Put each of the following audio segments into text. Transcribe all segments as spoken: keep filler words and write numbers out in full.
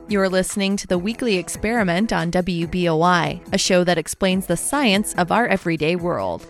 You're listening to the Weekly Experiment on W B O I, a show that explains the science of our everyday world.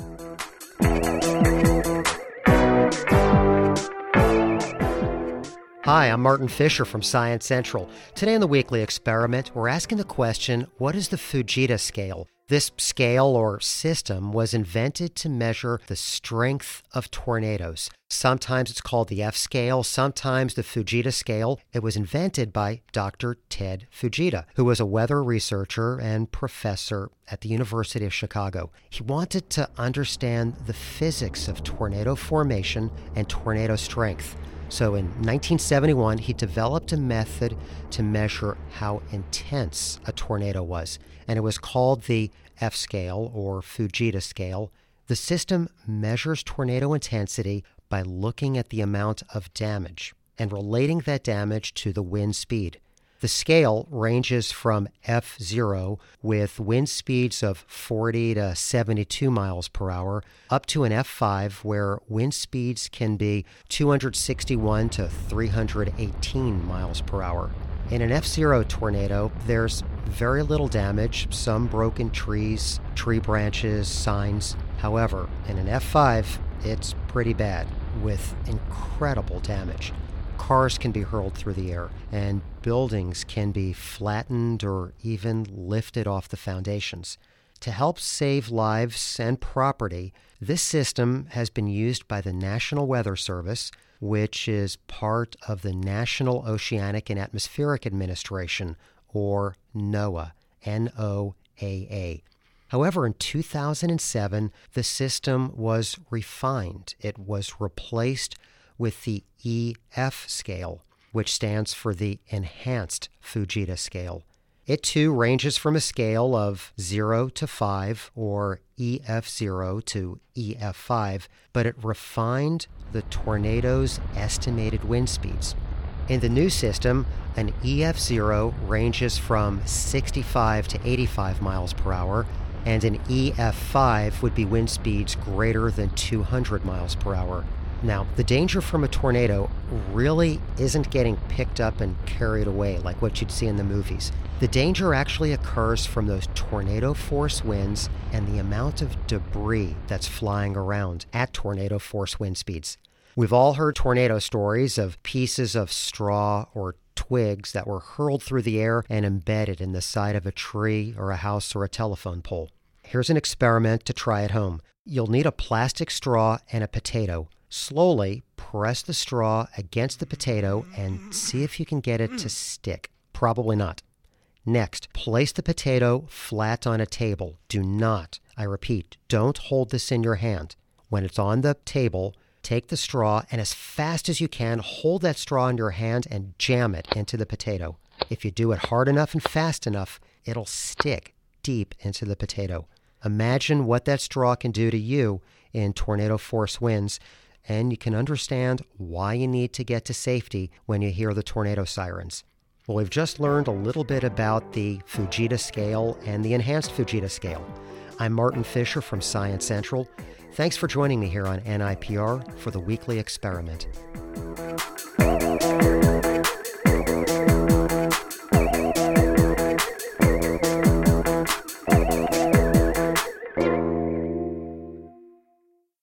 Hi, I'm Martin Fisher from Science Central. Today in the Weekly Experiment, we're asking the question, what is the Fujita scale? This scale or system was invented to measure the strength of tornadoes. Sometimes it's called the F scale, sometimes the Fujita scale. It was invented by Doctor Ted Fujita, who was a weather researcher and professor at the University of Chicago. He wanted to understand the physics of tornado formation and tornado strength. So in nineteen seventy-one, he developed a method to measure how intense a tornado was, and it was called the F scale or Fujita scale. The system measures tornado intensity by looking at the amount of damage and relating that damage to the wind speed. The scale ranges from F zero, with wind speeds of forty to seventy-two miles per hour, up to an F five, where wind speeds can be two hundred sixty-one to three hundred eighteen miles per hour. In an F zero tornado, there's very little damage, some broken trees, tree branches, signs. However, in an F five, it's pretty bad, with incredible damage. Cars can be hurled through the air, and buildings can be flattened or even lifted off the foundations. To help save lives and property, this system has been used by the National Weather Service, which is part of the National Oceanic and Atmospheric Administration, or NOAA, N O A A. However, in two thousand seven, the system was refined. It was replaced with the E F scale, which stands for the Enhanced Fujita scale. It too ranges from a scale of zero to five, or E F zero to E F five, but it refined the tornado's estimated wind speeds. In the new system, an E F zero ranges from sixty-five to eighty-five miles per hour, and an E F five would be wind speeds greater than two hundred miles per hour. Now, the danger from a tornado really isn't getting picked up and carried away like what you'd see in the movies. The danger actually occurs from those tornado force winds and the amount of debris that's flying around at tornado force wind speeds. We've all heard tornado stories of pieces of straw or twigs that were hurled through the air and embedded in the side of a tree or a house or a telephone pole. Here's an experiment to try at home. You'll need a plastic straw and a potato. Slowly press the straw against the potato and see if you can get it to stick. Probably not. Next, place the potato flat on a table. Do not, I repeat, don't hold this in your hand. When it's on the table, take the straw and as fast as you can, hold that straw in your hand and jam it into the potato. If you do it hard enough and fast enough, it'll stick deep into the potato. Imagine what that straw can do to you in tornado force winds, and you can understand why you need to get to safety when you hear the tornado sirens. Well, we've just learned a little bit about the Fujita scale and the Enhanced Fujita scale. I'm Martin Fisher from Science Central. Thanks for joining me here on N I P R for the Weekly Experiment.